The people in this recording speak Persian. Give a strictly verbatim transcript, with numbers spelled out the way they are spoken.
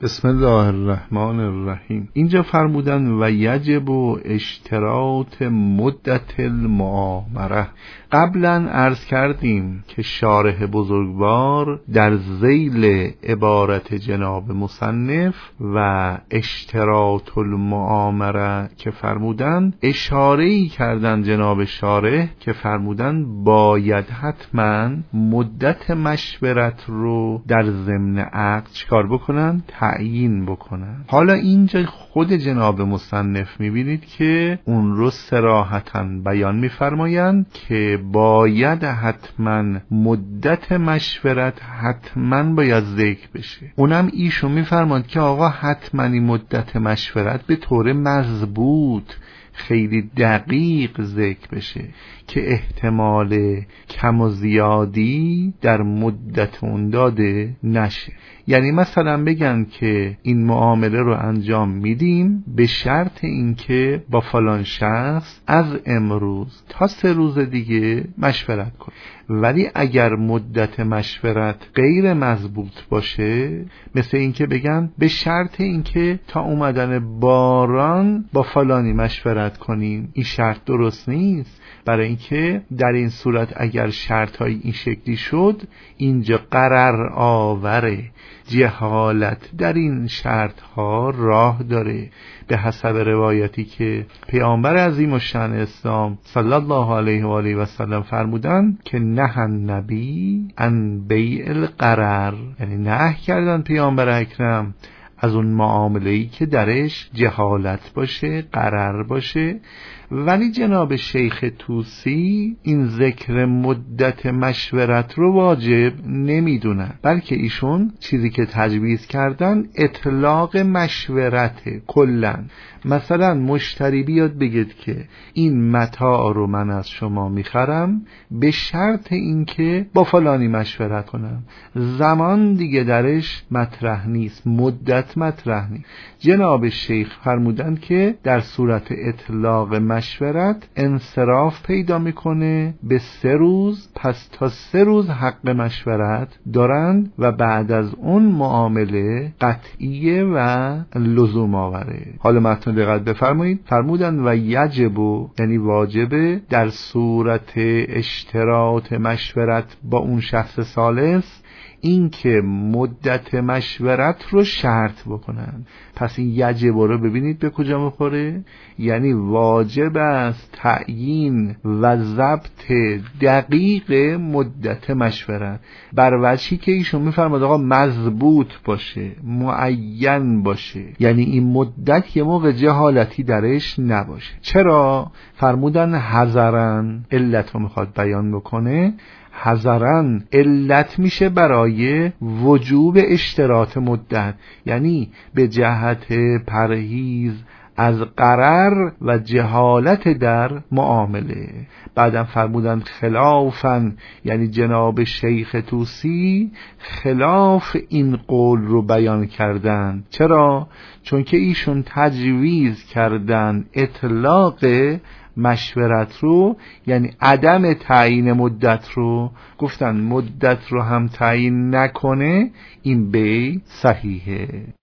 بسم الله الرحمن الرحیم. اینجا فرمودن و یجب و اشتراط مدت المعامره. قبلا عرض کردیم که شارح بزرگوار در ذیل عبارت جناب مصنف و اشتراط المعامره که فرمودن اشاره‌ای کردن جناب شارح که فرمودن باید حتما مدت مشورت رو در ضمن عقد چیکار بکنن؟ تعیین بکنن. حالا اینجا خود جناب مصنف میبینید که اون رو صراحتاً بیان میفرمایند که باید حتما مدت مشورت حتما باید ذکر بشه. اونم ایشون میفرماند که آقا حتما مدت مشورت به طور مضبوط خیلی دقیق ذکر بشه که احتمال کم و زیادی در مدت اون داده نشه. یعنی مثلا بگن که این معامله رو انجام میدیم به شرط اینکه با فلان شخص از امروز تا سه روز دیگه مشورت کن، ولی اگر مدت مشورت غیر مضبوط باشه، مثل اینکه بگن به شرط اینکه تا اومدن باران با فلانی مشورت کنیم، این شرط درست نیست. برای اینکه در این صورت اگر شرطهای این شکلی شد، اینجا قرار آوره جهالت در این شرط ها راه داره. به حسب روایتی که پیامبر عظیم الشأن اسلام صلی الله علیه و آله و سلم فرمودن که نهی النبی عن بیع الغرر، یعنی نهی کردن پیامبر اکرم از اون معامله‌ای که درش جهالت باشه، غرر باشه. ولی جناب شیخ طوسی این ذکر مدت مشورت رو واجب نمیدونن، بلکه ایشون چیزی که تجویز کردن اطلاق مشورت کلن. مثلا مشتری بیاد بگید که این متاع رو من از شما میخرم به شرط اینکه با فلانی مشورت کنم، زمان دیگه درش مطرح نیست، مدت مطرح نیست. جناب شیخ فرمودند که در صورت اطلاق مشورت انصراف پیدا میکنه به سه روز، پس تا سه روز حق مشورت دارند و بعد از اون معامله قطعیه و لزوم آوره. حالا متن دقت بفرمایید. فرمودن و یجب، یعنی واجبه در صورت اشتراط مشورت با اون شخص ثالث این که مدت مشورت رو شرط بکنن. پس این یجب رو ببینید به کجا میخوره، یعنی واجب است تعیین و ضبط دقیق مدت مشورت بر وجهی که ایشون میفرماد آقا مضبوط باشه، معین باشه، یعنی این مدت یه موقع جهالتی درش نباشه. چرا؟ فرمودن حذرن، علت رو میخواد بیان بکنه. حذرن علت میشه برای وجوب اشتراط مدت، یعنی به جهت پرهیز از غرر و جهالت در معامله. بعدم فرمودن خلافن، یعنی جناب شیخ طوسی خلاف این قول رو بیان کردن. چرا؟ چون که ایشون تجویز کردن اطلاق مشورت رو، یعنی عدم تعیین مدت رو. گفتن مدت رو هم تعیین نکنه این بیع صحیحه.